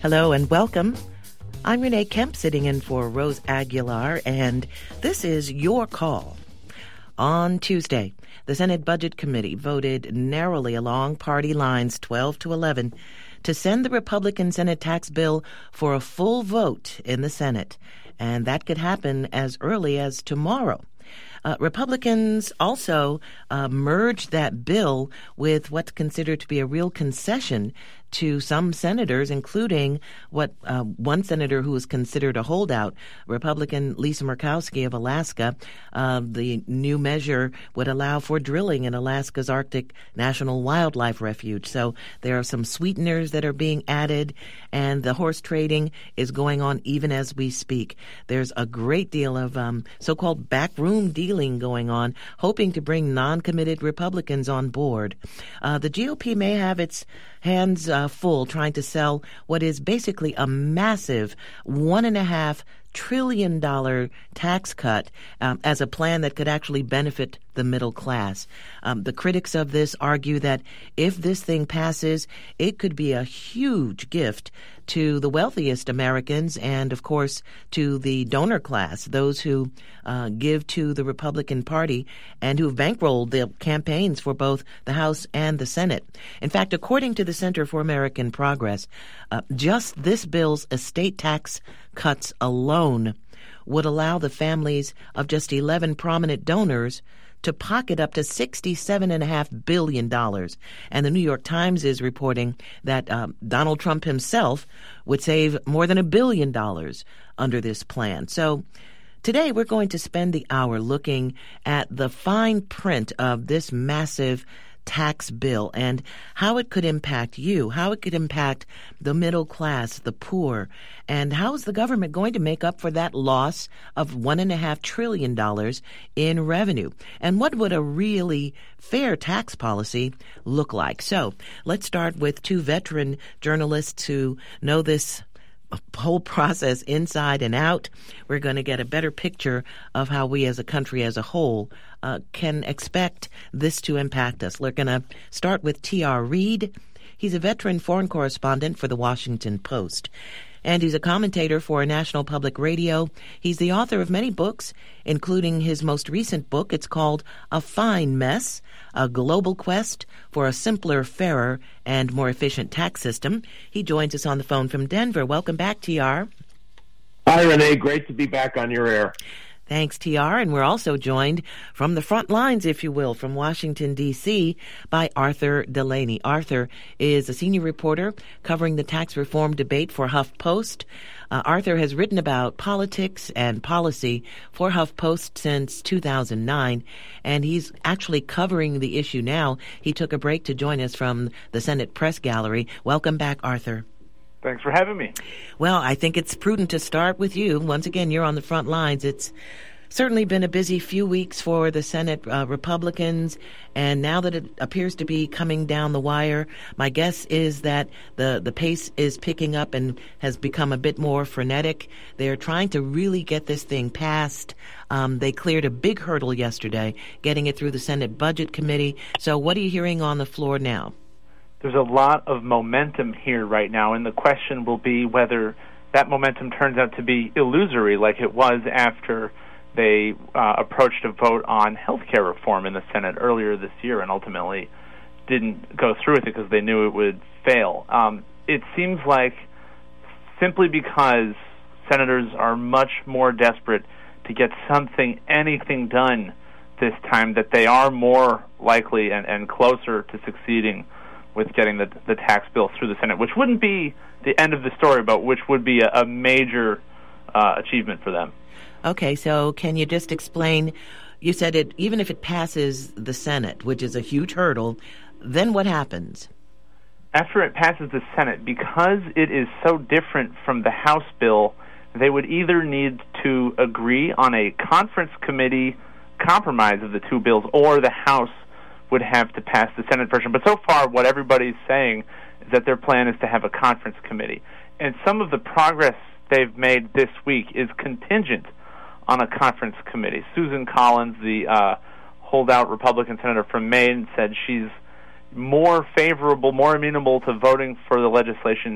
Hello and welcome. I'm Renee Kemp sitting in for Rose Aguilar, and this is your call. On Tuesday, the Senate Budget Committee voted narrowly along party lines 12-11 to send the Republican Senate tax bill for a full vote in the Senate, and that could happen as early as tomorrow. Republicans also merged that bill with what's considered to be a real concession to some senators, including one senator who is considered a holdout, Republican Lisa Murkowski of Alaska. The new measure would allow for drilling in Alaska's Arctic National Wildlife Refuge. So there are some sweeteners that are being added, and the horse trading is going on even as we speak. There's a great deal of so-called backroom dealing going on, hoping to bring non-committed Republicans on board. The GOP may have its hands full trying to sell what is basically a massive $1.5 trillion tax cut as a plan that could actually benefit the middle class. The critics of this argue that if this thing passes, it could be a huge gift to the wealthiest Americans and, of course, to the donor class, those who give to the Republican Party and who've bankrolled the campaigns for both the House and the Senate. In fact, according to the Center for American Progress, just this bill's estate tax cuts alone would allow the families of just 11 prominent donors to pocket up to $67.5 billion. And the New York Times is reporting that Donald Trump himself would save more than $1 billion under this plan. So today we're going to spend the hour looking at the fine print of this massive tax bill and how it could impact you, how it could impact the middle class, the poor, and how is the government going to make up for that loss of $1.5 trillion in revenue? And what would a really fair tax policy look like? So let's start with two veteran journalists who know this whole process inside and out. We're going to get a better picture of how we as a country as a whole can expect this to impact us. We're going to start with T.R. Reid. He's a veteran foreign correspondent for the Washington Post, and he's a commentator for National Public Radio. He's the author of many books, including his most recent book. It's called A Fine Mess, A Global Quest for a Simpler, Fairer, and More Efficient Tax System. He joins us on the phone from Denver. Welcome back, T.R. Hi, Renee. Great to be back on your air. Thanks, T.R. And we're also joined from the front lines, if you will, from Washington, D.C., by Arthur Delaney. Arthur is a senior reporter covering the tax reform debate for HuffPost. Arthur has written about politics and policy for HuffPost since 2009, and he's actually covering the issue now. He took a break to join us from the Senate Press Gallery. Welcome back, Arthur. Thanks for having me. Well, I think it's prudent to start with you. Once again, you're on the front lines. It's certainly been a busy few weeks for the Senate Republicans, and now that it appears to be coming down the wire, my guess is that the pace is picking up and has become a bit more frenetic. They're trying to really get this thing passed. They cleared a big hurdle yesterday, getting it through the Senate Budget Committee. So what are you hearing on the floor now? There's a lot of momentum here right now, and the question will be whether that momentum turns out to be illusory like it was after they approached a vote on health care reform in the Senate earlier this year and ultimately didn't go through with it because they knew it would fail. It seems like simply because senators are much more desperate to get anything done this time, that they are more likely and closer to succeeding with getting the tax bill through the Senate, which wouldn't be the end of the story, but which would be a major achievement for them. Okay, so can you just explain, you said it, even if it passes the Senate, which is a huge hurdle, then what happens? After it passes the Senate, because it is so different from the House bill, they would either need to agree on a conference committee compromise of the two bills, or the House would have to pass the Senate version. But so far, what everybody's saying is that their plan is to have a conference committee. And some of the progress they've made this week is contingent on a conference committee. Susan Collins, the holdout Republican senator from Maine, said she's more favorable, more amenable to voting for the legislation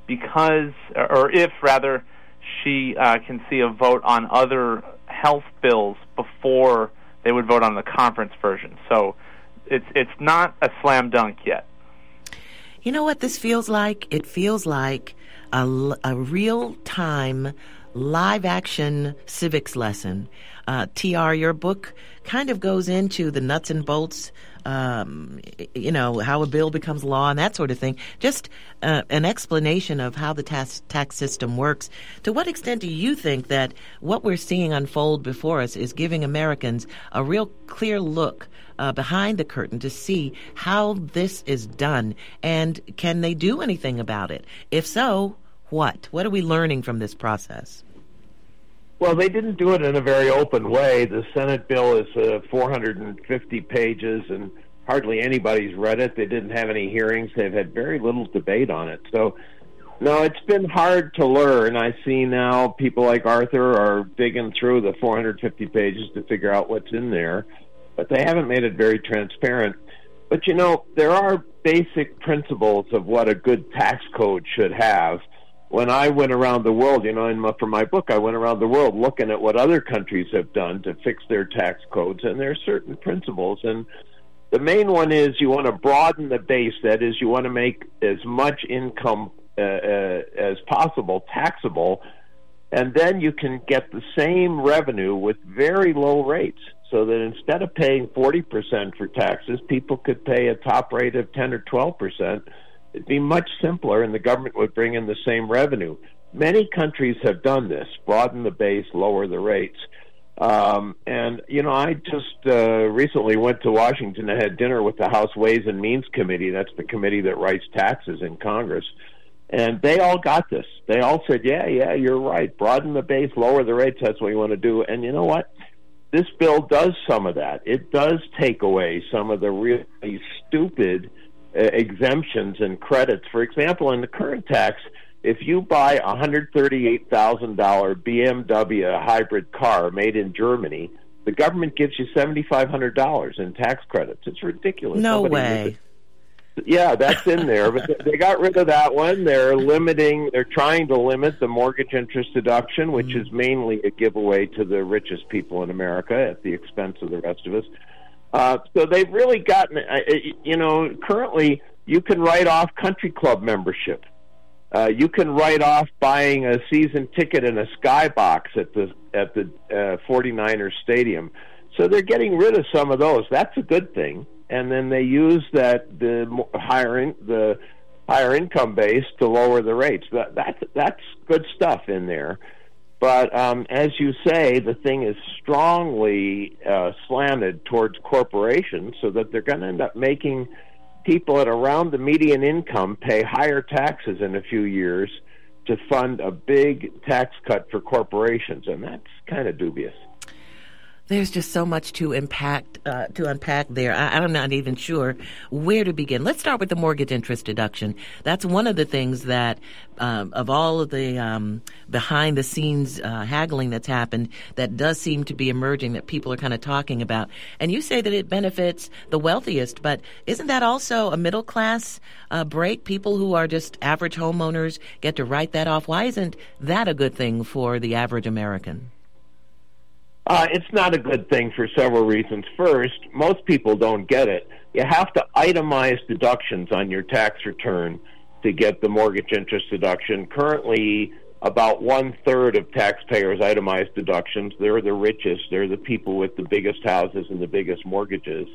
because, or if rather, she can see a vote on other health bills before they would vote on the conference version. So it's not a slam dunk yet. You know what this feels like? It feels like a real-time, live-action civics lesson. TR, your book kind of goes into the nuts and bolts, how a bill becomes law and that sort of thing. Just an explanation of how the tax system works. To what extent do you think that what we're seeing unfold before us is giving Americans a real clear look behind the curtain to see how this is done, and can they do anything about it? If so, what? What are we learning from this process? Well, they didn't do it in a very open way. The Senate bill is 450 pages, and hardly anybody's read it. They didn't have any hearings. They've had very little debate on it. So, no, it's been hard to learn. I see now people like Arthur are digging through the 450 pages to figure out what's in there, but they haven't made it very transparent. But, there are basic principles of what a good tax code should have. When I went around the world, for my book, I went around the world looking at what other countries have done to fix their tax codes, and there are certain principles. And the main one is you want to broaden the base. That is, you want to make as much income as possible taxable, and then you can get the same revenue with very low rates, so that instead of paying 40% for taxes, people could pay a top rate of 10 or 12%. It'd be much simpler, and the government would bring in the same revenue. Many countries have done this, broaden the base, lower the rates. I just recently went to Washington. I had dinner with the House Ways and Means Committee. That's the committee that writes taxes in Congress. And they all got this. They all said, yeah, you're right. Broaden the base, lower the rates. That's what we want to do. And you know what? This bill does some of that. It does take away some of the really stupid exemptions and credits. For example, in the current tax, if you buy a $138,000 BMW hybrid car made in Germany, the government gives you $7,500 in tax credits. It's ridiculous. No way. Yeah, that's in there, but they got rid of that one. They're trying to limit the mortgage interest deduction, which is mainly a giveaway to the richest people in America at the expense of the rest of us. So they've really gotten, currently you can write off country club membership. You can write off buying a season ticket in a skybox at the 49ers stadium. So they're getting rid of some of those. That's a good thing. And then they use the higher income base to lower the rates. That's good stuff in there. But as you say, the thing is strongly slanted towards corporations, so that they're going to end up making people at around the median income pay higher taxes in a few years to fund a big tax cut for corporations, and that's kind of dubious. There's just so much to unpack there. I'm not even sure where to begin. Let's start with the mortgage interest deduction. That's one of the things that, of all of the behind-the-scenes haggling that's happened, that does seem to be emerging that people are kind of talking about. And you say that it benefits the wealthiest, but isn't that also a middle-class break? People who are just average homeowners get to write that off. Why isn't that a good thing for the average American? It's not a good thing for several reasons. First, most people don't get it. You have to itemize deductions on your tax return to get the mortgage interest deduction. Currently, about 1/3 of taxpayers itemize deductions. They're the richest. They're the people with the biggest houses and the biggest mortgages.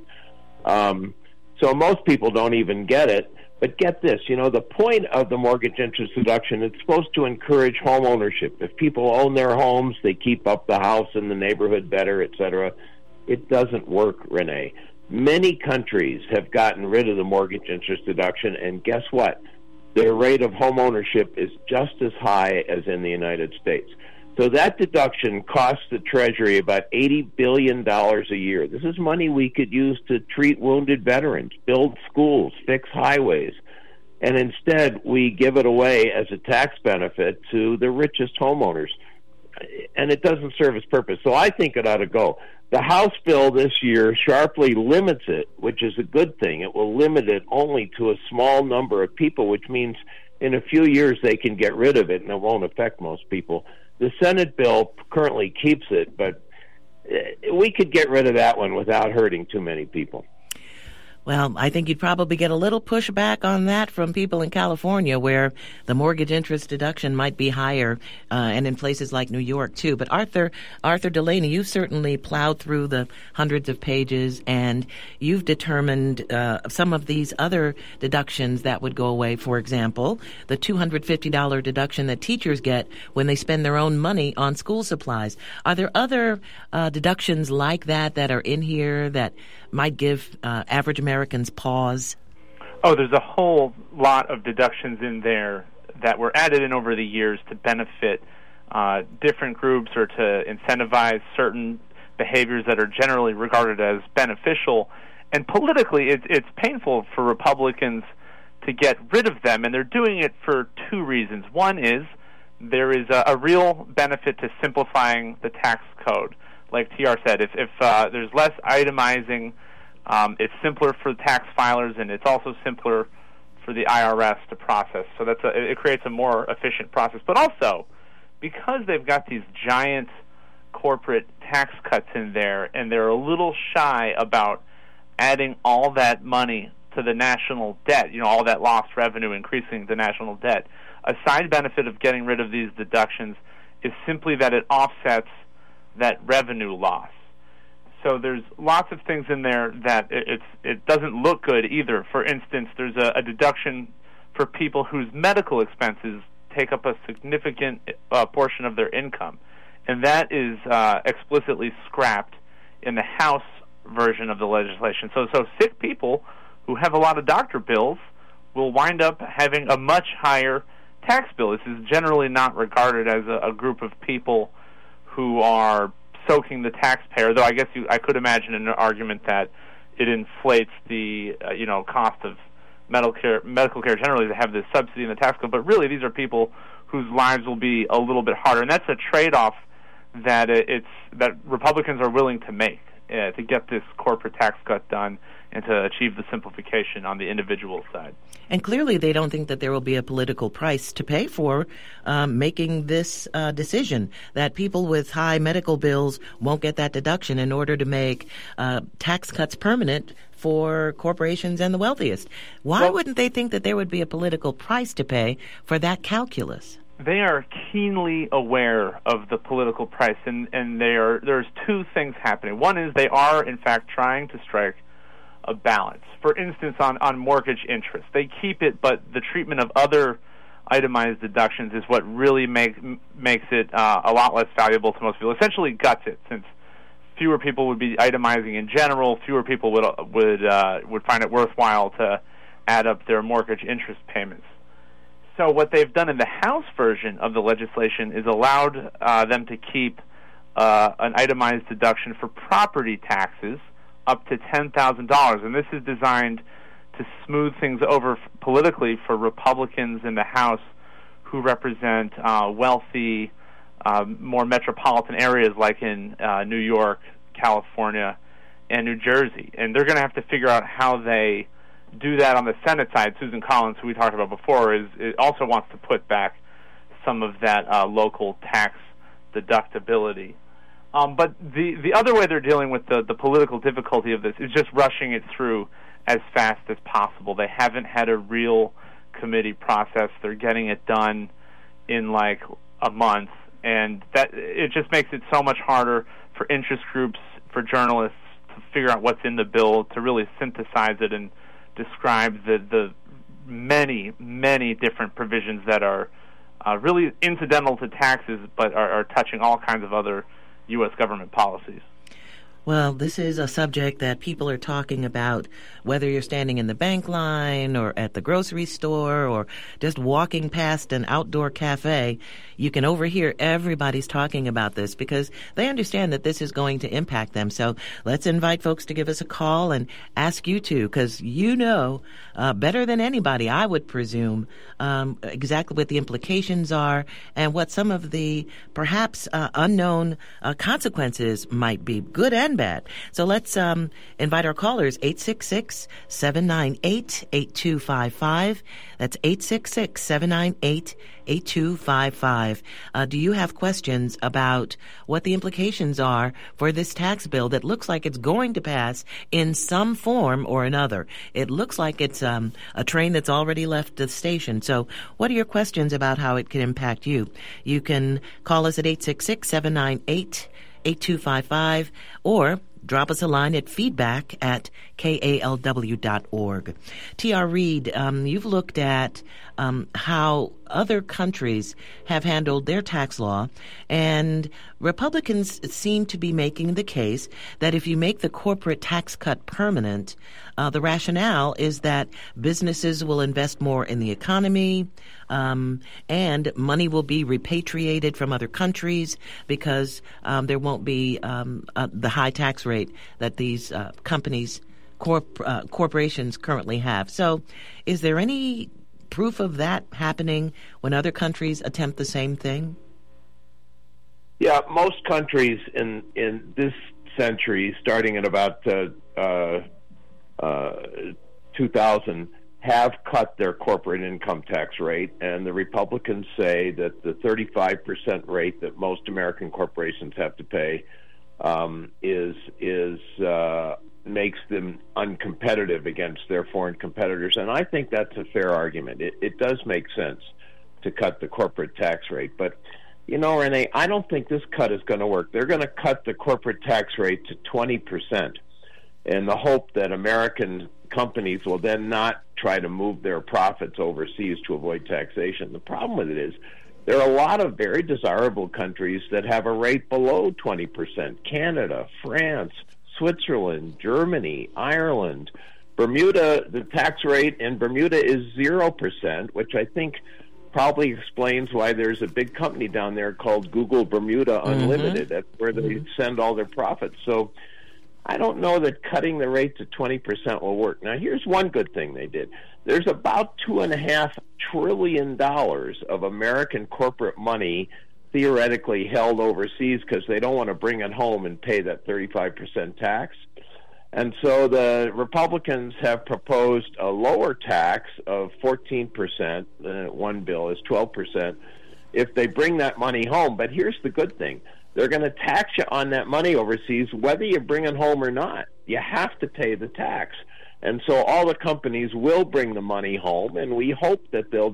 So most people don't even get it. But get this, the point of the mortgage interest deduction, it's supposed to encourage home ownership. If people own their homes, they keep up the house and the neighborhood better, etc. It doesn't work, Renee. Many countries have gotten rid of the mortgage interest deduction, and guess what? Their rate of home ownership is just as high as in the United States. So that deduction costs the Treasury about $80 billion a year. This is money we could use to treat wounded veterans, build schools, fix highways. And instead, we give it away as a tax benefit to the richest homeowners. And it doesn't serve its purpose. So I think it ought to go. The House bill this year sharply limits it, which is a good thing. It will limit it only to a small number of people, which means in a few years they can get rid of it and it won't affect most people. The Senate bill currently keeps it, but we could get rid of that one without hurting too many people. Well, I think you'd probably get a little pushback on that from people in California where the mortgage interest deduction might be higher, and in places like New York, too. But Arthur Delaney, you've certainly plowed through the hundreds of pages, and you've determined some of these other deductions that would go away. For example, the $250 deduction that teachers get when they spend their own money on school supplies. Are there other deductions like that are in here that might give average Americans pause? Oh, there's a whole lot of deductions in there that were added in over the years to benefit different groups or to incentivize certain behaviors that are generally regarded as beneficial. And politically, it's painful for Republicans to get rid of them, and they're doing it for two reasons. One is there is a real benefit to simplifying the tax code. Like TR said, if there's less itemizing, it's simpler for tax filers, and it's also simpler for the IRS to process. So it creates a more efficient process. But also, because they've got these giant corporate tax cuts in there, and they're a little shy about adding all that money to the national debt, all that lost revenue increasing the national debt, a side benefit of getting rid of these deductions is simply that it offsets that revenue loss. So there's lots of things in there that it doesn't look good either. For instance, there's a deduction for people whose medical expenses take up a significant portion of their income, and that is explicitly scrapped in the House version of the legislation. So sick people who have a lot of doctor bills will wind up having a much higher tax bill. This is generally not regarded as a group of people who are soaking the taxpayer, though I guess I could imagine an argument that it inflates the cost of medical care generally to have this subsidy in the tax code. But really, these are people whose lives will be a little bit harder, and that's a trade-off that that Republicans are willing to make to get this corporate tax cut done and to achieve the simplification on the individual side. And clearly they don't think that there will be a political price to pay for making this decision, that people with high medical bills won't get that deduction in order to make tax cuts permanent for corporations and the wealthiest. Why wouldn't they think that there would be a political price to pay for that calculus? They are keenly aware of the political price, and there's two things happening. One is they are, in fact, trying to strike a balance. For instance, on mortgage interest, they keep it, but the treatment of other itemized deductions is what really makes it a lot less valuable to most people. Essentially guts it, since fewer people would be itemizing in general. Fewer people would find it worthwhile to add up their mortgage interest payments. So what they've done in the House version of the legislation is allowed them to keep an itemized deduction for property taxes up to $10,000, and this is designed to smooth things over politically for Republicans in the House who represent wealthy, more metropolitan areas like in New York, California, and New Jersey. And they're going to have to figure out how they do that on the Senate side. Susan Collins, who we talked about before, also wants to put back some of that local tax deductibility. But the other way they're dealing with the political difficulty of this is just rushing it through as fast as possible. They haven't had a real committee process. They're getting it done in like a month, and that it just makes it so much harder for interest groups, for journalists to figure out what's in the bill, to really synthesize it and describe the many, many different provisions that are really incidental to taxes but are touching all kinds of other U.S. government policies. Well, this is a subject that people are talking about, whether you're standing in the bank line or at the grocery store or just walking past an outdoor cafe. You can overhear everybody's talking about this because they understand that this is going to impact them. So let's invite folks to give us a call and ask you to, because you know better than anybody, I would presume, exactly what the implications are and what some of the perhaps unknown consequences might be, good and and bad. So let's invite our callers, 866-798-8255. That's 866-798-8255. Do you have questions about what the implications are for this tax bill that looks like it's going to pass in some form or another? It looks like it's a train that's already left the station. So what are your questions about how it can impact you? You can call us at 866-798-8255 or drop us a line at feedback@kalw.org. T.R. Reed, you've looked at how other countries have handled their tax law, and Republicans seem to be making the case that if you make the corporate tax cut permanent, the rationale is that businesses will invest more in the economy, and money will be repatriated from other countries because there won't be the high tax rate that these companies, corporations currently have. So is there any proof of that happening when other countries attempt the same thing? Yeah, most countries in this century, starting at about 2000, have cut their corporate income tax rate, and the Republicans say that the 35% rate that most American corporations have to pay makes them uncompetitive against their foreign competitors, and I think that's a fair argument. It does make sense to cut the corporate tax rate, but Renee, I don't think this cut is going to work. They're going to cut the corporate tax rate to 20% in the hope that American companies will then not try to move their profits overseas to avoid taxation. The problem with it is there are a lot of very desirable countries that have a rate below 20%. Canada, France, Switzerland, Germany, Ireland, Bermuda. The tax rate in Bermuda is 0%, which I think probably explains why there's a big company down there called Google Bermuda Unlimited. That's where they send all their profits. So I don't know that cutting the rate to 20% will work. Now, here's one good thing they did. There's about $2.5 trillion of American corporate money theoretically held overseas because they don't want to bring it home and pay that 35% tax. And so the Republicans have proposed a lower tax of 14%. One bill is 12% if they bring that money home. But here's the good thing. They're going to tax you on that money overseas whether you bring it home or not. You have to pay the tax. And so all the companies will bring the money home, and we hope that they'll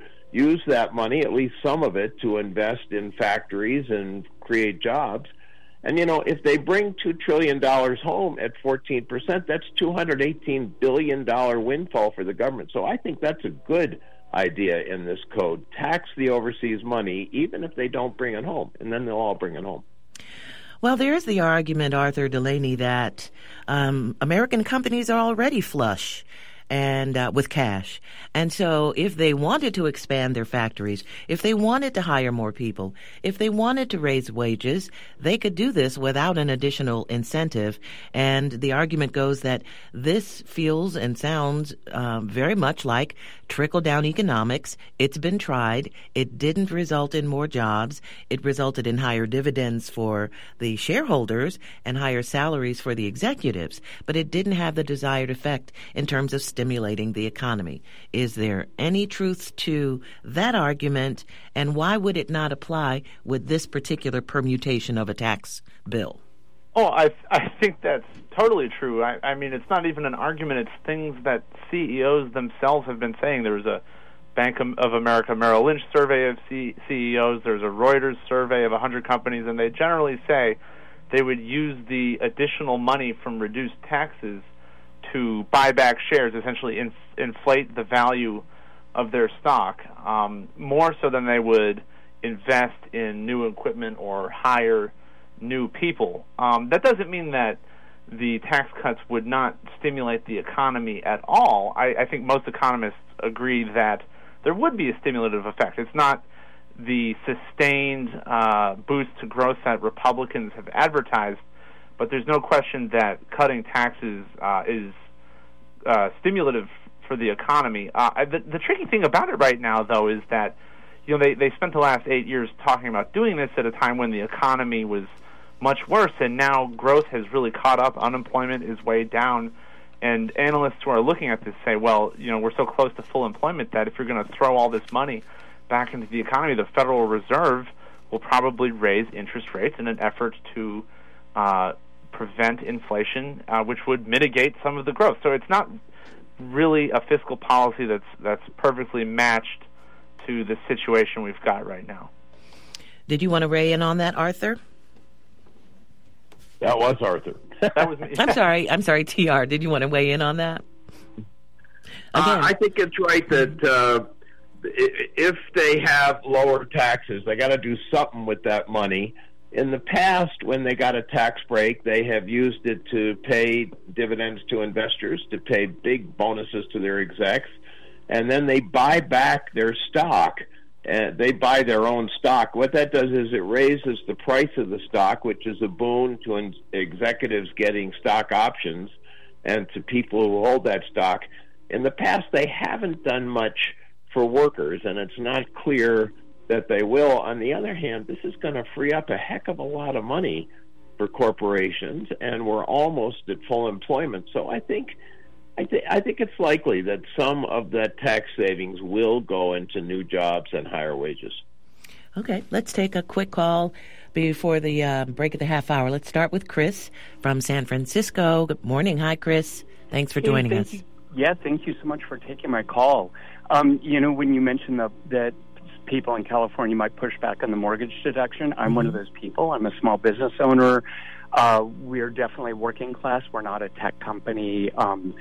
use that money, at least some of it, to invest in factories and create jobs. And, if they bring $2 trillion home at 14%, that's $218 billion windfall for the government. So I think that's a good idea in this code. Tax the overseas money, even if they don't bring it home, and then they'll all bring it home. Well, there is the argument, Arthur Delaney, that American companies are already flush and with cash. And so if they wanted to expand their factories, if they wanted to hire more people, if they wanted to raise wages, they could do this without an additional incentive. And the argument goes that this feels and sounds very much like trickle-down economics. It's been tried. It didn't result in more jobs. It resulted in higher dividends for the shareholders and higher salaries for the executives. But it didn't have the desired effect in terms of stimulating the economy. Is there any truth to that argument, and why would it not apply with this particular permutation of a tax bill? Oh, I think that's totally true. I mean, it's not even an argument. It's things that CEOs themselves have been saying. There was a Bank of America Merrill Lynch survey of CEOs. There's a Reuters survey of 100 companies, and they generally say they would use the additional money from reduced taxes to buy back shares, essentially inflate the value of their stock, more so than they would invest in new equipment or hire new people. That doesn't mean that the tax cuts would not stimulate the economy at all. I think most economists agree that there would be a stimulative effect. It's not the sustained boost to growth that Republicans have advertised, but there's no question that cutting taxes is stimulative for the economy. The tricky thing about it right now, though, is that they spent the last 8 years talking about doing this at a time when the economy was much worse, and now growth has really caught up, unemployment is way down, and analysts who are looking at this say, well, we're so close to full employment that if you're going to throw all this money back into the economy, the Federal Reserve will probably raise interest rates in an effort to prevent inflation, which would mitigate some of the growth. So it's not really a fiscal policy that's perfectly matched to the situation we've got right now. Did you want to weigh in on that, Arthur? That was Arthur. That was me. I'm sorry, TR. Did you want to weigh in on that? I think it's right that if they have lower taxes, they got to do something with that money. In the past, when they got a tax break, they have used it to pay dividends to investors, to pay big bonuses to their execs, and then they buy back their stock. They buy their own stock. What that does is it raises the price of the stock, which is a boon to executives getting stock options and to people who hold that stock. In the past, they haven't done much for workers, and it's not clear that they will. On the other hand, this is going to free up a heck of a lot of money for corporations, and we're almost at full employment. So I think it's likely that some of that tax savings will go into new jobs and higher wages. Okay, let's take a quick call before the break of the half hour. Let's start with Chris from San Francisco. Good morning. Hi, Chris. Thanks for joining us. Yeah, thank you so much for taking my call. When you mentioned that people in California might push back on the mortgage deduction, I'm one of those people. I'm a small business owner. We're definitely working class. We're not a tech company.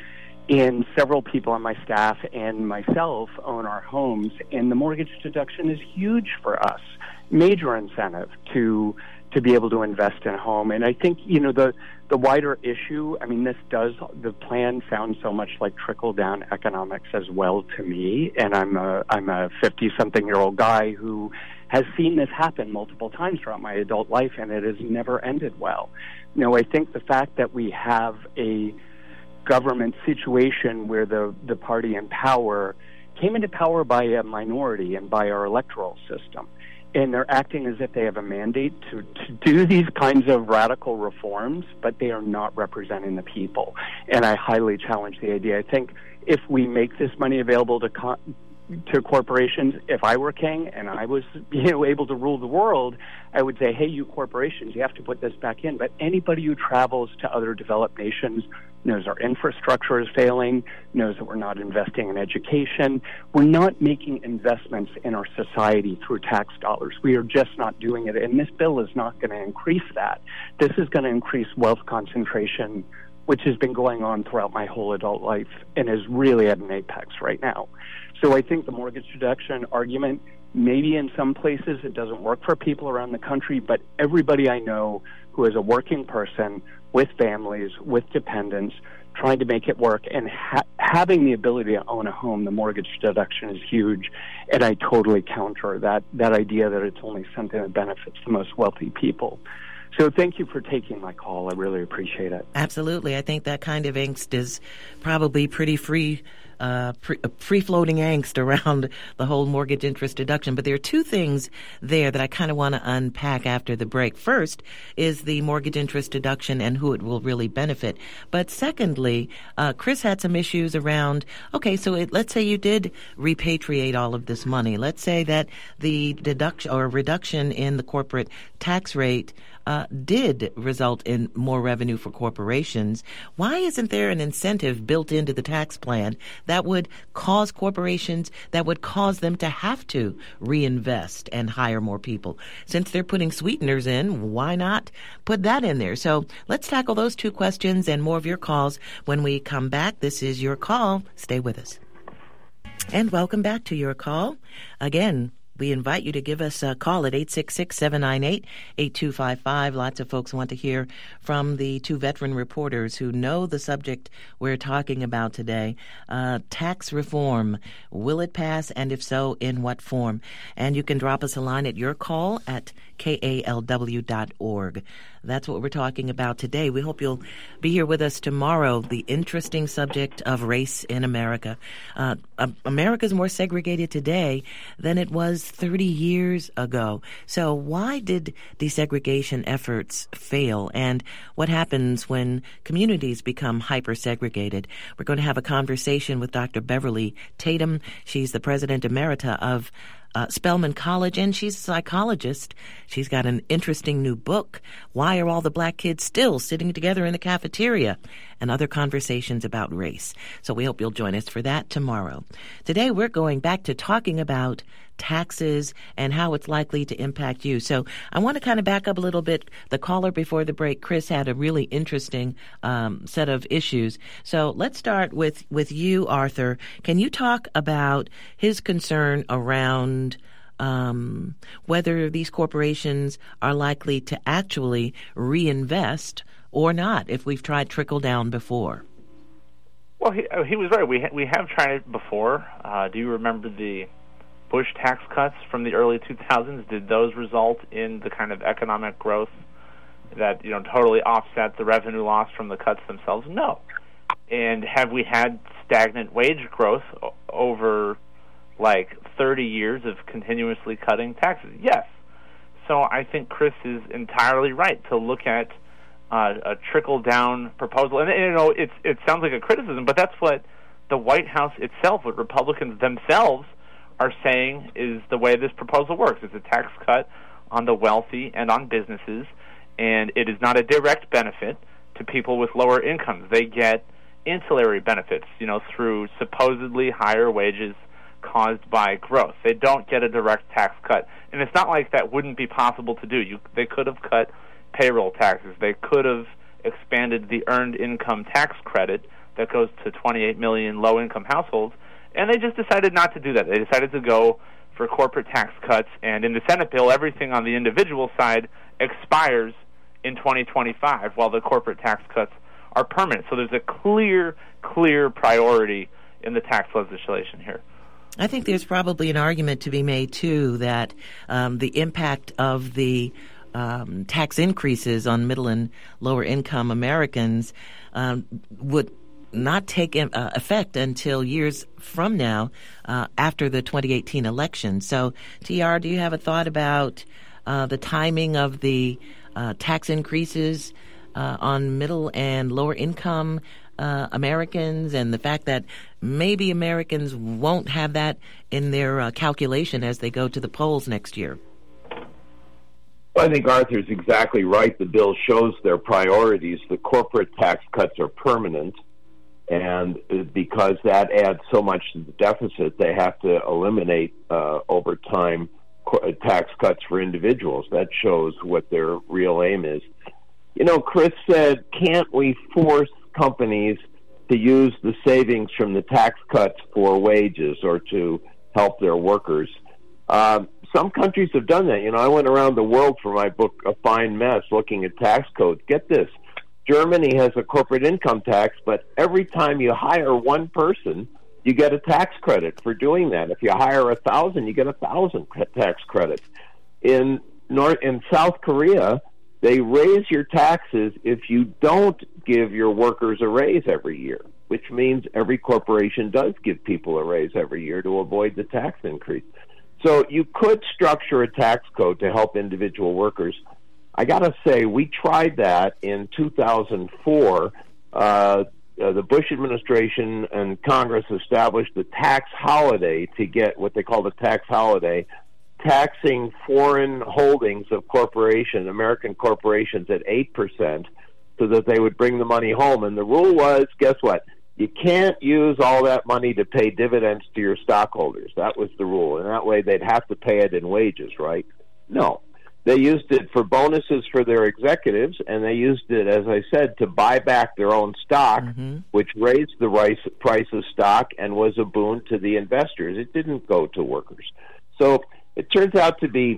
And several people on my staff and myself own our homes, and the mortgage deduction is huge for us. Major incentive to be able to invest in a home. And I think, the wider issue, the plan sounds so much like trickle-down economics as well to me. And I'm a 50-something-year-old guy who has seen this happen multiple times throughout my adult life, and it has never ended well. I think the fact that we have a government situation where the party in power came into power by a minority and by our electoral system, and they're acting as if they have a mandate to do these kinds of radical reforms, but they are not representing the people. And I highly challenge the idea. I think if we make this money available to corporations, if I were king and I was able to rule the world, I would say, hey, you corporations, you have to put this back in. But anybody who travels to other developed nations knows our infrastructure is failing, knows that we're not investing in education. We're not making investments in our society through tax dollars. We are just not doing it. And this bill is not going to increase that. This is going to increase wealth concentration, which has been going on throughout my whole adult life and is really at an apex right now. So I think the mortgage deduction argument, maybe in some places it doesn't work for people around the country, but everybody I know who is a working person with families, with dependents, trying to make it work and having the ability to own a home, the mortgage deduction is huge. And I totally counter that idea that it's only something that benefits the most wealthy people. So thank you for taking my call. I really appreciate it. Absolutely. I think that kind of angst is probably pretty free-floating angst around the whole mortgage interest deduction. But there are two things there that I kind of want to unpack after the break. First is the mortgage interest deduction and who it will really benefit. But secondly, Chris had some issues around, okay, so let's say you did repatriate all of this money. Let's say that the deduction or reduction in the corporate tax rate did result in more revenue for corporations. Why isn't there an incentive built into the tax plan that would cause corporations, that would cause them to have to reinvest and hire more people? Since they're putting sweeteners in, why not put that in there? So let's tackle those two questions and more of your calls when we come back. This is Your Call. Stay with us. And welcome back to Your Call. Again, we invite you to give us a call at 866-798-8255. Lots of folks want to hear from the two veteran reporters who know the subject we're talking about today. Tax reform. Will it pass? And if so, in what form? And you can drop us a line at yourcall@kalw.org. That's what we're talking about today. We hope you'll be here with us tomorrow. The interesting subject of race in America. America's more segregated today than it was 30 years ago. So why did desegregation efforts fail, and what happens when communities become hyper-segregated? We're going to have a conversation with Dr. Beverly Tatum. She's the president emerita of Spelman College, and she's a psychologist. She's got an interesting new book, Why Are All the Black Kids Still Sitting Together in the Cafeteria? And other conversations about race. So we hope you'll join us for that tomorrow. Today we're going back to talking about taxes and how it's likely to impact you. So I want to kind of back up a little bit. The caller before the break, Chris, had a really interesting set of issues. So let's start with you, Arthur. Can you talk about his concern around whether these corporations are likely to actually reinvest or not, if we've tried trickle down before? Well, he was right. We have tried it before. Do you remember the Bush tax cuts from the early 2000s? Did those result in the kind of economic growth that totally offset the revenue loss from the cuts themselves? No. And have we had stagnant wage growth over like 30 years of continuously cutting taxes? Yes. So I think Chris is entirely right to look at a trickle-down proposal. And it sounds like a criticism, but that's what the White House itself, what Republicans themselves are saying is the way this proposal works. It's a tax cut on the wealthy and on businesses, and it is not a direct benefit to people with lower incomes. They get ancillary benefits, through supposedly higher wages caused by growth. They don't get a direct tax cut. And it's not like that wouldn't be possible to do. They could have cut payroll taxes. They could have expanded the earned income tax credit that goes to 28 million low-income households, and they just decided not to do that. They decided to go for corporate tax cuts, and in the Senate bill, everything on the individual side expires in 2025, while the corporate tax cuts are permanent. So there's a clear priority in the tax legislation here. I think there's probably an argument to be made, too, that the impact of the tax increases on middle and lower income Americans would not take effect until years from now, after the 2018 election. So, TR, do you have a thought about the timing of the tax increases on middle and lower income Americans, and the fact that maybe Americans won't have that in their calculation as they go to the polls next year? Well, I think Arthur's exactly right. The bill shows their priorities. The corporate tax cuts are permanent, and because that adds so much to the deficit, they have to eliminate over time tax cuts for individuals. That shows what their real aim is. Chris said, can't we force companies to use the savings from the tax cuts for wages or to help their workers? Some countries have done that. I went around the world for my book, A Fine Mess, looking at tax codes. Get this. Germany has a corporate income tax, but every time you hire one person, you get a tax credit for doing that. If you hire 1,000, you get 1,000 tax credits. In South Korea, they raise your taxes if you don't give your workers a raise every year, which means every corporation does give people a raise every year to avoid the tax increase. So you could structure a tax code to help individual workers. I got to say, we tried that in 2004. The Bush administration and Congress established a tax holiday to get what they called a tax holiday, taxing foreign holdings of American corporations at 8%, so that they would bring the money home. And the rule was, guess what? You can't use all that money to pay dividends to your stockholders. That was the rule. And that way they'd have to pay it in wages, right? No. They used it for bonuses for their executives, and they used it, as I said, to buy back their own stock, which raised the price of stock and was a boon to the investors. It didn't go to workers. So it turns out to be,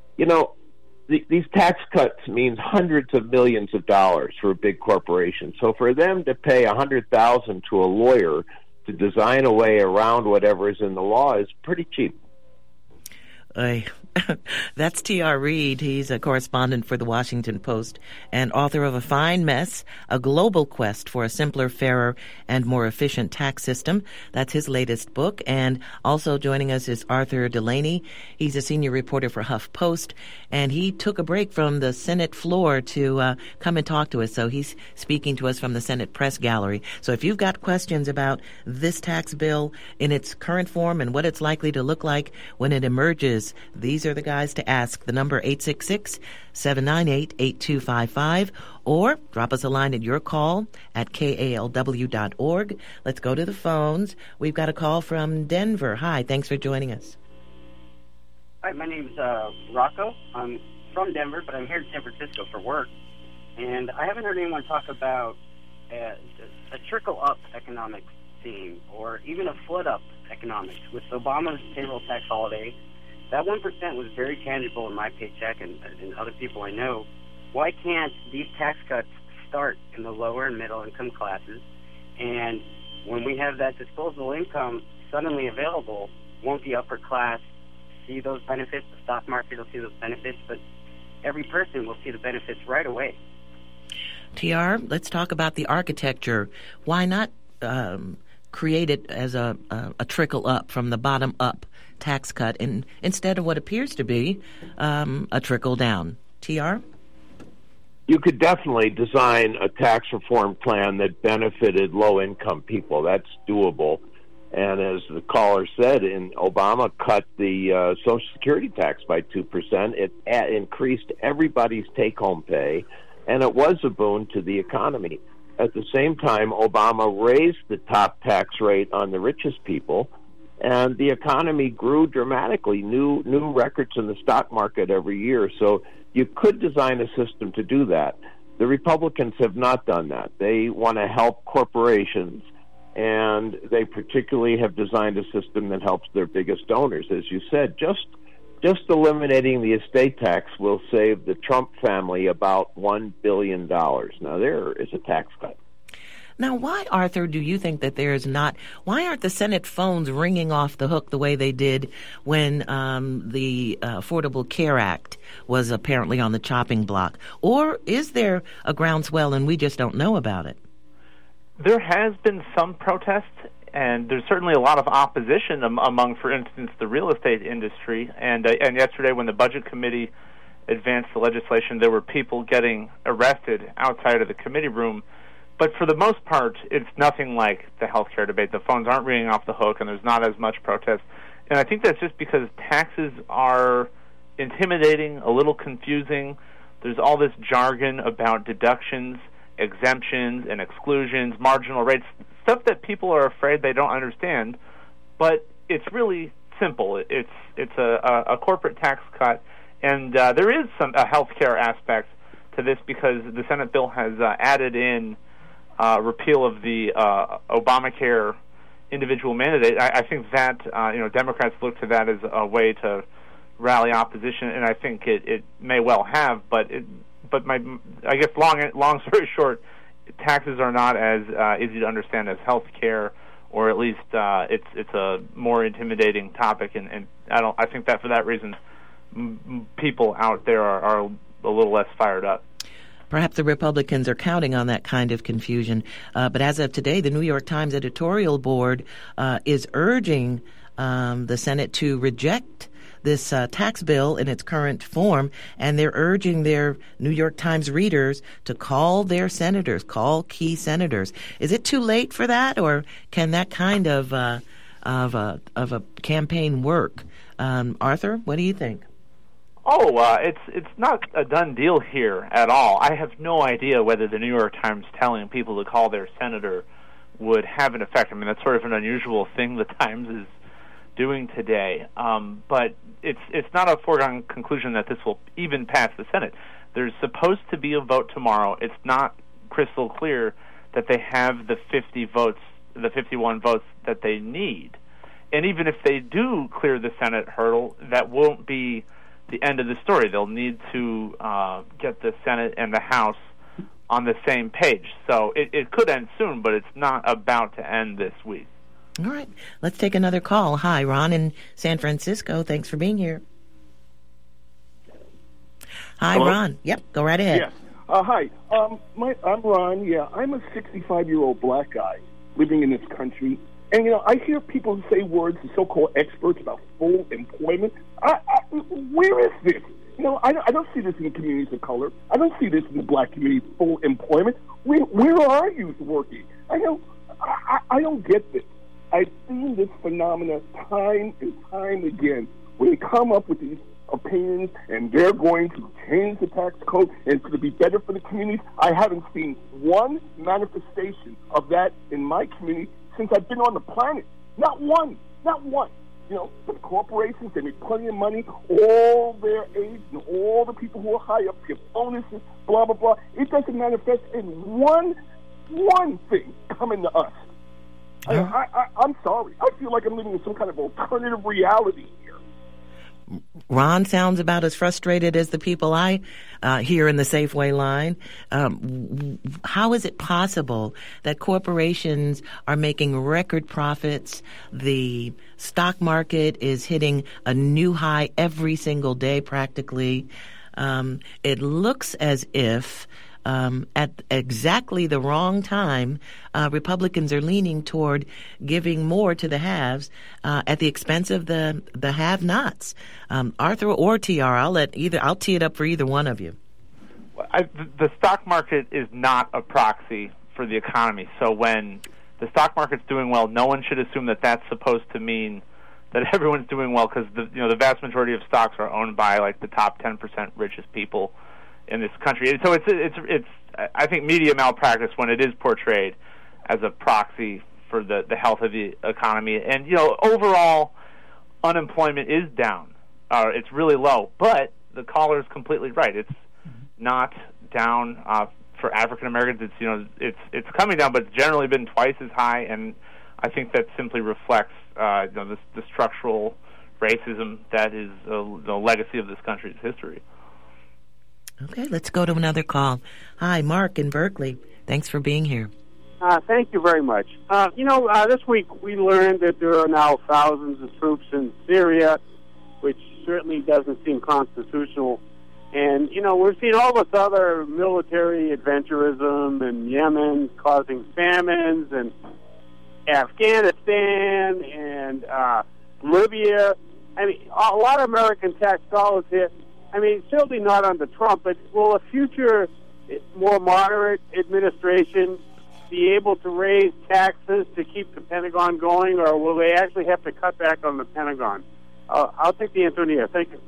these tax cuts means hundreds of millions of dollars for a big corporation. So for them to pay $100,000 to a lawyer to design a way around whatever is in the law is pretty cheap. That's T.R. Reid. He's a correspondent for the Washington Post and author of A Fine Mess, A Global Quest for a Simpler, Fairer, and More Efficient Tax System. That's his latest book. And also joining us is Arthur Delaney. He's a senior reporter for HuffPost, and he took a break from the Senate floor to come and talk to us. So he's speaking to us from the Senate Press Gallery. So if you've got questions about this tax bill in its current form and what it's likely to look like when it emerges, these are the guys to ask. The number 866-798-8255, or drop us a line at your call at kalw.org. Let's go to the phones. We've got a call from Denver. Hi, thanks for joining us. Hi, my name's Rocco. I'm from Denver, but I'm here in San Francisco for work. And I haven't heard anyone talk about a trickle-up economics theme or even a flood-up economics. With Obama's payroll tax holiday, that 1% was very tangible in my paycheck and other people I know. Why can't these tax cuts start in the lower and middle income classes? And when we have that disposable income suddenly available, won't the upper class see those benefits? The stock market will see those benefits, but every person will see the benefits right away. TR, let's talk about the architecture. Why not create it as a trickle up from the bottom up tax cut instead of what appears to be a trickle down? TR? You could definitely design a tax reform plan that benefited low-income people. That's doable. And as the caller said, Obama cut the Social Security tax by 2%. It increased everybody's take-home pay, and it was a boon to the economy. At the same time, Obama raised the top tax rate on the richest people, and the economy grew dramatically, new records in the stock market every year. So you could design a system to do that. The Republicans have not done that. They want to help corporations, and they particularly have designed a system that helps their biggest donors. As you said, just eliminating the estate tax will save the Trump family about $1 billion. Now, there is a tax cut. Now, why, Arthur, do you think that why aren't the Senate phones ringing off the hook the way they did when the Affordable Care Act was apparently on the chopping block? Or is there a groundswell and we just don't know about it? There has been some protest, and there's certainly a lot of opposition among, for instance, the real estate industry. And yesterday when the Budget Committee advanced the legislation, there were people getting arrested outside of the committee room. But for the most part, it's nothing like the health care debate. The phones aren't ringing off the hook, and there's not as much protest. And I think that's just because taxes are intimidating, a little confusing. There's all this jargon about deductions, exemptions, and exclusions, marginal rates, stuff that people are afraid they don't understand. But it's really simple. It's a corporate tax cut, and there is a health care aspect to this because the Senate bill has added in repeal of the Obamacare individual mandate. I think that Democrats look to that as a way to rally opposition, and I think it may well have. But I guess long story short, taxes are not as easy to understand as health care, or at least it's a more intimidating topic, and I think that for that reason, people out there are a little less fired up. Perhaps the Republicans are counting on that kind of confusion. But as of today, the New York Times editorial board is urging the Senate to reject this tax bill in its current form, and they're urging their New York Times readers to call their senators, call key senators. Is it too late for that, or can that kind of a campaign work? Arthur, what do you think? It's not a done deal here at all. I have no idea whether the New York Times telling people to call their senator would have an effect. I mean, that's sort of an unusual thing the Times is doing today. But it's not a foregone conclusion that this will even pass the Senate. There's supposed to be a vote tomorrow. It's not crystal clear that they have the 51 votes that they need. And even if they do clear the Senate hurdle, that won't be the end of the story. They'll need to get the Senate and the House on the same page. So it could end soon, but it's not about to end this week. All right. Let's take another call. Hi, Ron in San Francisco. Thanks for being here. Hi, Hello? Ron. Yep, go right ahead. Yes. Hi. I'm Ron. Yeah, I'm a 65-year-old black guy living in this country. And, I hear people say words, the so-called experts, about full employment. Where is this? I don't see this in the communities of color. I don't see this in the black community, full employment. Where are you working? I don't get this. I've seen this phenomena time and time again, where they come up with these opinions and they're going to change the tax code and it's going to be better for the communities. I haven't seen one manifestation of that in my community since I've been on the planet. Not one. The corporations, they make plenty of money, all their aides and all the people who are high up get bonuses, blah, blah, blah. It doesn't manifest in one thing coming to us. I'm sorry. I feel like I'm living in some kind of alternative reality here. Ron sounds about as frustrated as the people I hear in the Safeway line. How is it possible that corporations are making record profits? The stock market is hitting a new high every single day practically. It looks as if at exactly the wrong time, Republicans are leaning toward giving more to the haves at the expense of the have-nots. Arthur or TR, I'll tee it up for either one of you. The stock market is not a proxy for the economy. So when the stock market's doing well, no one should assume that that's supposed to mean that everyone's doing well, because the vast majority of stocks are owned by like the top 10% richest people in this country. And so it's I think media malpractice when it is portrayed as a proxy for the health of the economy. And overall unemployment is down. It's really low, but the caller is completely right. It's not down for African Americans. It's coming down, but it's generally been twice as high, and I think that simply reflects the structural racism that is the legacy of this country's history. Okay, let's go to another call. Hi, Mark in Berkeley. Thanks for being here. Thank you very much. This week we learned that there are now thousands of troops in Syria, which certainly doesn't seem constitutional. And, we're seeing all this other military adventurism in Yemen causing famines, and Afghanistan and Libya. I mean, a lot of American tax dollars hit. I mean, certainly not under Trump, but will a future, more moderate administration be able to raise taxes to keep the Pentagon going, or will they actually have to cut back on the Pentagon? I'll take the answer here. Thank you.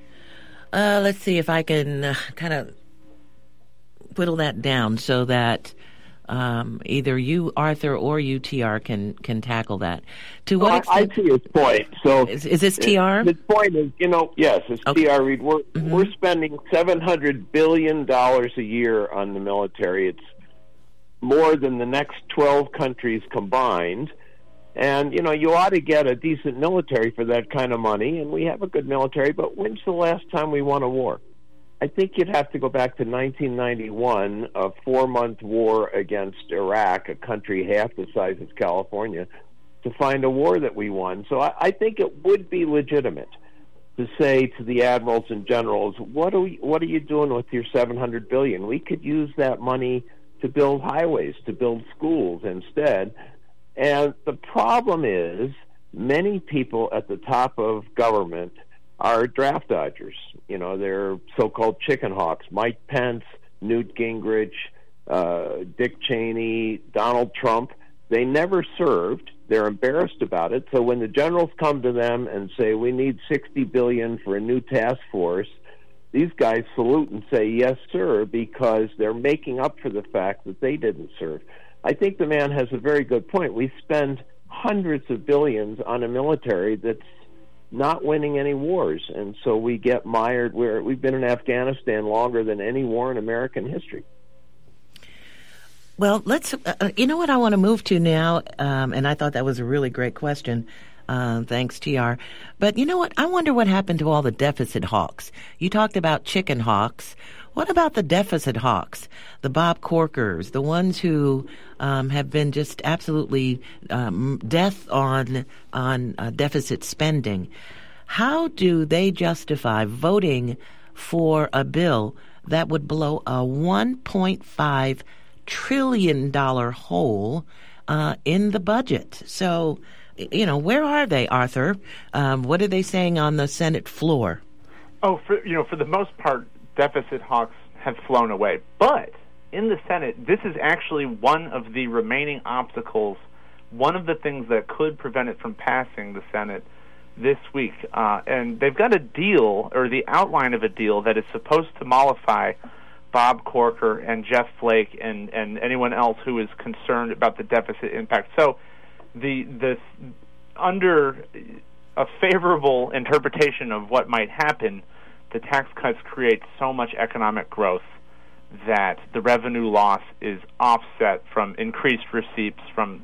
Let's see if I can kind of whittle that down so that either you, Arthur, or you, TR, can tackle that. To what extent? I see his point. So is this TR? His point is, yes, it's okay. TR Reid. We're spending $700 billion a year on the military. It's more than the next 12 countries combined. And, you ought to get a decent military for that kind of money, and we have a good military, but when's the last time we won a war? I think you'd have to go back to 1991, a 4-month war against Iraq, a country half the size of California, to find a war that we won. So I think it would be legitimate to say to the admirals and generals, what are you doing with your $700 billion? We could use that money to build highways, to build schools instead. And the problem is many people at the top of government are draft dodgers. They're so-called chicken hawks. Mike Pence, Newt Gingrich, Dick Cheney, Donald Trump. They never served. They're embarrassed about it. So when the generals come to them and say, we need $60 billion for a new task force, these guys salute and say, yes, sir, because they're making up for the fact that they didn't serve. I think the man has a very good point. We spend hundreds of billions on a military that's not winning any wars, and so we get mired where we've been in Afghanistan longer than any war in American history. Well, let's, you know what I want to move to now, and I thought that was a really great question. Thanks, TR. But you know what? I wonder what happened to all the deficit hawks. You talked about chicken hawks. What about the deficit hawks, the Bob Corkers, the ones who have been just absolutely death on deficit spending? How do they justify voting for a bill that would blow a $1.5 trillion hole in the budget. So, where are they, Arthur? What are they saying on the Senate floor? Oh, for the most part, deficit hawks have flown away. But in the Senate, this is actually one of the remaining obstacles, one of the things that could prevent it from passing the Senate this week. And they've got a deal, or the outline of a deal, that is supposed to mollify Bob Corker and Jeff Flake and anyone else who is concerned about the deficit impact. So under a favorable interpretation of what might happen, the tax cuts create so much economic growth that the revenue loss is offset from increased receipts from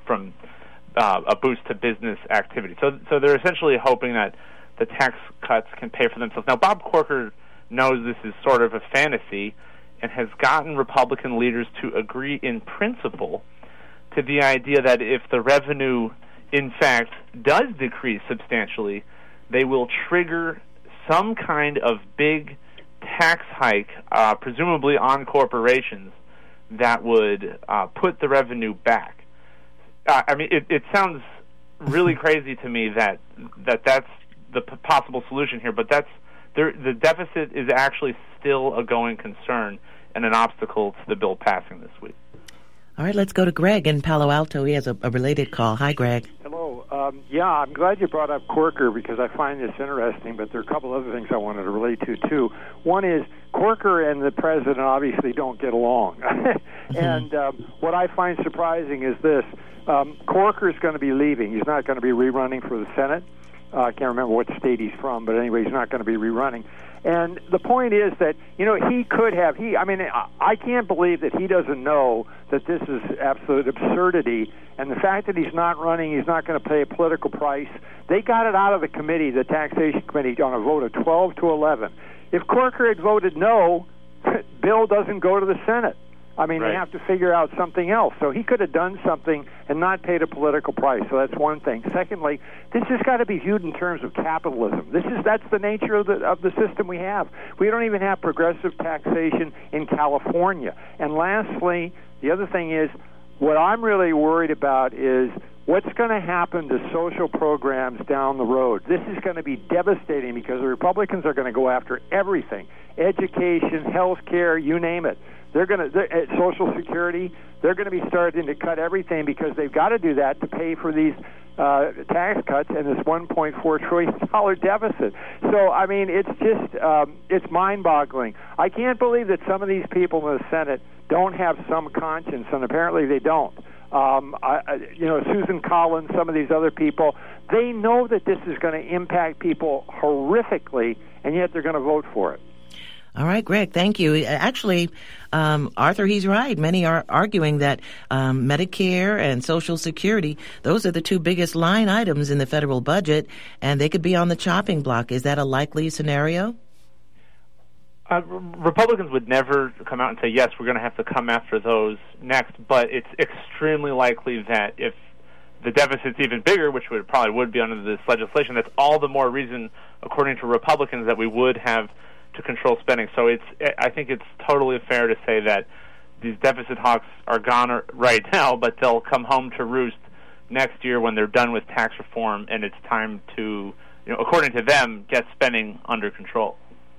a boost to business activity. So they're essentially hoping that the tax cuts can pay for themselves. Now, Bob Corker knows this is sort of a fantasy and has gotten Republican leaders to agree in principle to the idea that if the revenue, in fact, does decrease substantially, they will trigger some kind of big tax hike, presumably on corporations, that would put the revenue back. It sounds really crazy to me that that's the possible solution here, but the deficit is actually still a going concern and an obstacle to the bill passing this week. All right, let's go to Greg in Palo Alto. He has a related call. Hi, Greg. Hello. I'm glad you brought up Corker because I find this interesting, but there are a couple other things I wanted to relate to, too. One is Corker and the president obviously don't get along. And what I find surprising is this. Corker's going to be leaving. He's not going to be rerunning for the Senate. I can't remember what state he's from, but anyway, he's not going to be rerunning. And the point is that, he could have, I can't believe that he doesn't know that this is absolute absurdity. And the fact that he's not running, he's not going to pay a political price. They got it out of the committee, the taxation committee, on a vote of 12-11. If Corker had voted no, bill doesn't go to the Senate. Right. They have to figure out something else. So he could have done something and not paid a political price. So that's one thing. Secondly, this has got to be viewed in terms of capitalism. That's the nature of the system we have. We don't even have progressive taxation in California. And lastly, the other thing is, what I'm really worried about is what's going to happen to social programs down the road. This is going to be devastating because the Republicans are going to go after everything: education, health care, you name it. They're going to Social Security. They're going to be starting to cut everything because they've got to do that to pay for these tax cuts and this $1.4 trillion deficit. So it's just it's mind-boggling. I can't believe that some of these people in the Senate don't have some conscience, and apparently they don't. Susan Collins, some of these other people, they know that this is going to impact people horrifically, and yet they're going to vote for it. All right, Greg, thank you. Actually, Arthur, he's right. Many are arguing that Medicare and Social Security, those are the two biggest line items in the federal budget, and they could be on the chopping block. Is that a likely scenario? Republicans would never come out and say, yes, we're going to have to come after those next, but it's extremely likely that if the deficit's even bigger, which probably would be under this legislation, that's all the more reason, according to Republicans, that we would have to control spending. So I think it's totally fair to say that these deficit hawks are gone right now, but they'll come home to roost next year when they're done with tax reform and it's time to, according to them, get spending under control.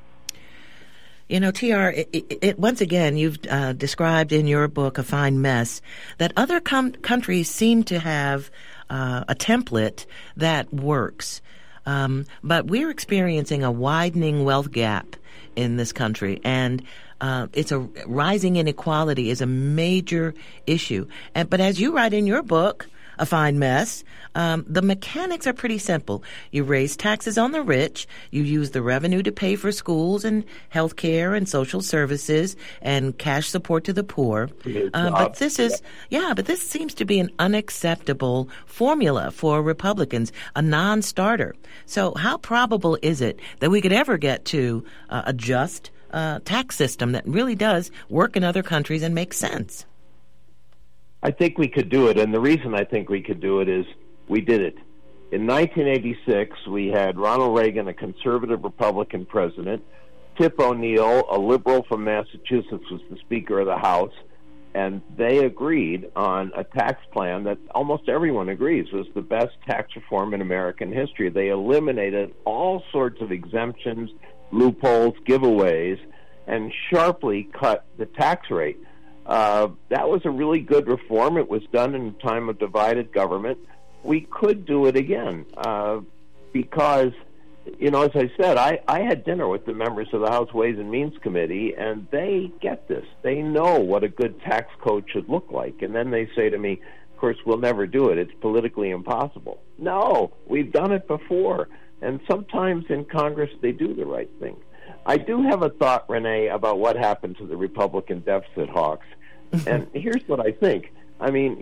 TR, once again, you've described in your book, A Fine Mess, that other countries seem to have a template that works. But we're experiencing a widening wealth gap in this country, and it's a rising inequality is a major issue. But as you write in your book, A Fine Mess, the mechanics are pretty simple. You raise taxes on the rich, you use the revenue to pay for schools and health care and social services and cash support to the poor. But this seems to be an unacceptable formula for Republicans, a non-starter. So how probable is it that we could ever get to a just tax system that really does work in other countries and makes sense? I think we could do it, and the reason I think we could do it is we did it. In 1986, we had Ronald Reagan, a conservative Republican president, Tip O'Neill, a liberal from Massachusetts, was the Speaker of the House, and they agreed on a tax plan that almost everyone agrees was the best tax reform in American history. They eliminated all sorts of exemptions, loopholes, giveaways, and sharply cut the tax rate. That was a really good reform. It was done in a time of divided government. We could do it again because, as I said, I had dinner with the members of the House Ways and Means Committee, and they get this. They know what a good tax code should look like. And then they say to me, of course, we'll never do it. It's politically impossible. No, we've done it before. And sometimes in Congress, they do the right thing. I do have a thought, Renee, about what happened to the Republican deficit hawks. And here's what I think. I mean,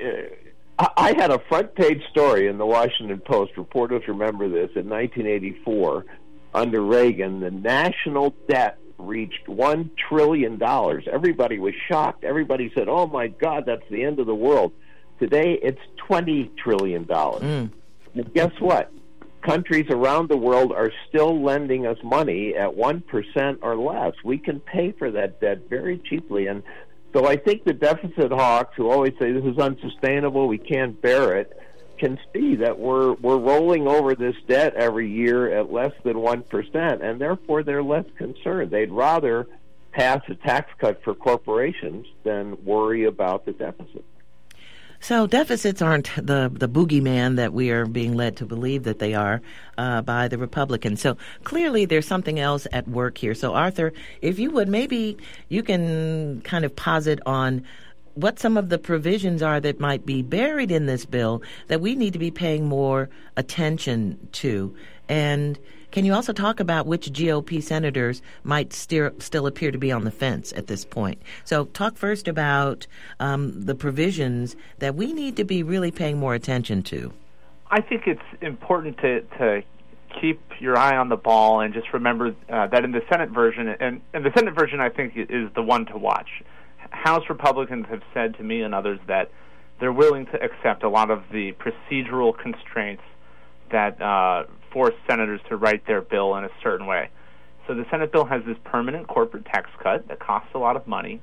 I had a front-page story in the Washington Post. Reporters remember this. In 1984, under Reagan, the national debt reached $1 trillion. Everybody was shocked. Everybody said, oh, my God, that's the end of the world. Today, it's $20 trillion. And guess what? Countries around the world are still lending us money at 1% or less. We can pay for that debt very cheaply. And so I think the deficit hawks, who always say this is unsustainable, we can't bear it, can see that we're rolling over this debt every year at less than 1%, and therefore they're less concerned. They'd rather pass a tax cut for corporations than worry about the deficit. So deficits aren't the boogeyman that we are being led to believe that they are by the Republicans. So clearly there's something else at work here. So Arthur, if you would, maybe you can kind of posit on what some of the provisions are that might be buried in this bill that we need to be paying more attention to. And can you also talk about which GOP senators might still appear to be on the fence at this point? So talk first about the provisions that we need to be really paying more attention to. I think it's important to keep your eye on the ball and just remember that in the Senate version, and the Senate version I think is the one to watch. House Republicans have said to me and others that they're willing to accept a lot of the procedural constraints that force senators to write their bill in a certain way. So the Senate bill has this permanent corporate tax cut that costs a lot of money,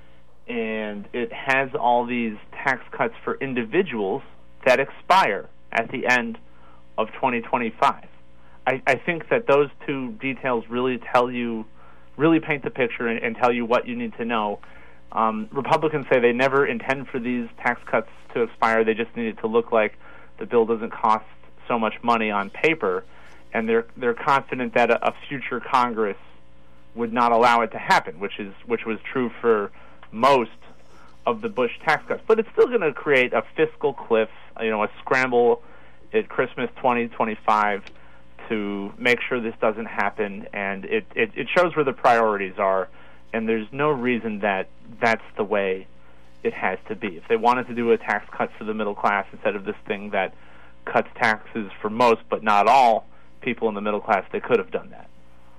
and it has all these tax cuts for individuals that expire at the end of 2025. I think that those two details really paint the picture and tell you what you need to know. Republicans say they never intend for these tax cuts to expire. They just need it to look like the bill doesn't cost so much money on paper, and they're confident that a future Congress would not allow it to happen, which was true for most of the Bush tax cuts. But it's still going to create a fiscal cliff, a scramble at Christmas 2025 to make sure this doesn't happen, and it shows where the priorities are, and there's no reason that that's the way it has to be. If they wanted to do a tax cut for the middle class instead of this thing that cuts taxes for most but not all people in the middle class, they could have done that.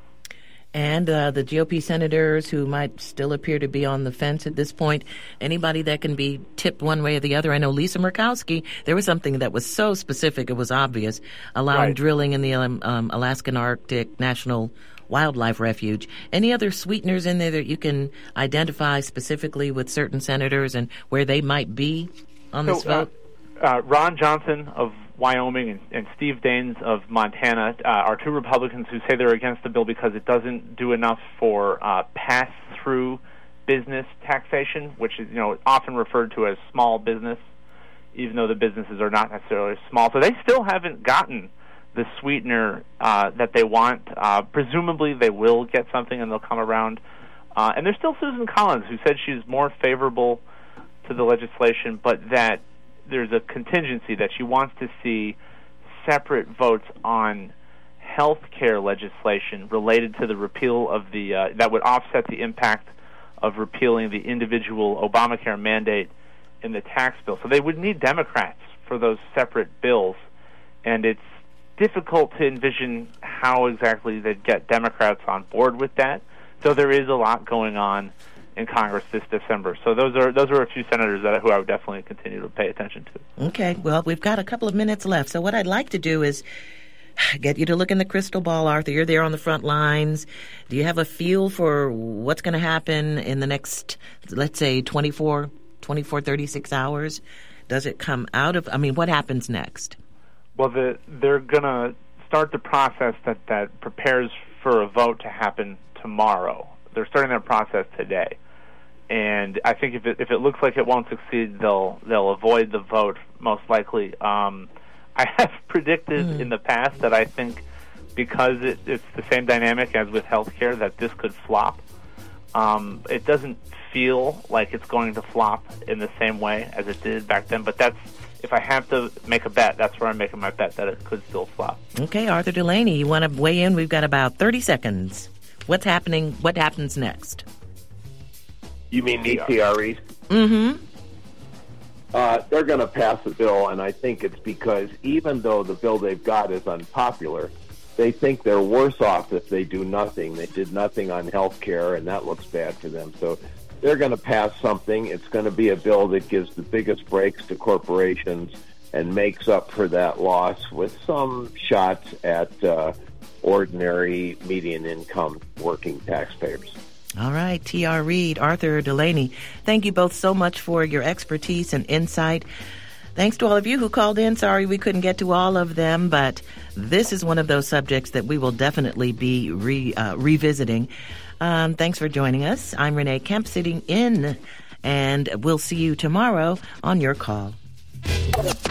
And the GOP senators who might still appear to be on the fence at this point, anybody that can be tipped one way or the other. I know Lisa Murkowski, there was something that was so specific it was obvious, allowing drilling in the Alaskan Arctic National Wildlife Refuge. Any other sweeteners in there that you can identify specifically with certain senators and where they might be on this vote? Ron Johnson of Wyoming and Steve Daines of Montana are two Republicans who say they're against the bill because it doesn't do enough for pass-through business taxation, which is often referred to as small business, even though the businesses are not necessarily small. So they still haven't gotten the sweetener that they want. Presumably they will get something and they'll come around. And there's still Susan Collins, who said she's more favorable to the legislation, but that there's a contingency that she wants to see separate votes on health care legislation related to the repeal of the that would offset the impact of repealing the individual Obamacare mandate in the tax bill. So they would need Democrats for those separate bills, and it's difficult to envision how exactly they'd get Democrats on board with that. So there is a lot going on in Congress this December. So those are a few senators who I would definitely continue to pay attention to. Okay. Well, we've got a couple of minutes left. So what I'd like to do is get you to look in the crystal ball, Arthur. You're there on the front lines. Do you have a feel for what's going to happen in the next, let's say, 24, 36 hours? Does it come out of, what happens next? Well, they're going to start the process that prepares for a vote to happen tomorrow. They're starting that process today. And I think if it looks like it won't succeed, they'll avoid the vote most likely. I have predicted in the past that I think because it's the same dynamic as with healthcare that this could flop. It doesn't feel like it's going to flop in the same way as it did back then, but if I have to make a bet, that's where I'm making my bet, that it could still flop. Okay, Arthur Delaney, you want to weigh in? We've got about 30 seconds. What's happening? What happens next? You mean ETREs? Mm-hmm. They're going to pass a bill, and I think it's because even though the bill they've got is unpopular, they think they're worse off if they do nothing. They did nothing on health care, and that looks bad for them. So they're going to pass something. It's going to be a bill that gives the biggest breaks to corporations and makes up for that loss with some shots at ordinary median income working taxpayers. All right, T.R. Reid, Arthur Delaney, thank you both so much for your expertise and insight. Thanks to all of you who called in. Sorry we couldn't get to all of them, but this is one of those subjects that we will definitely be revisiting. Thanks for joining us. I'm Renee Kemp sitting in, and we'll see you tomorrow on Your Call.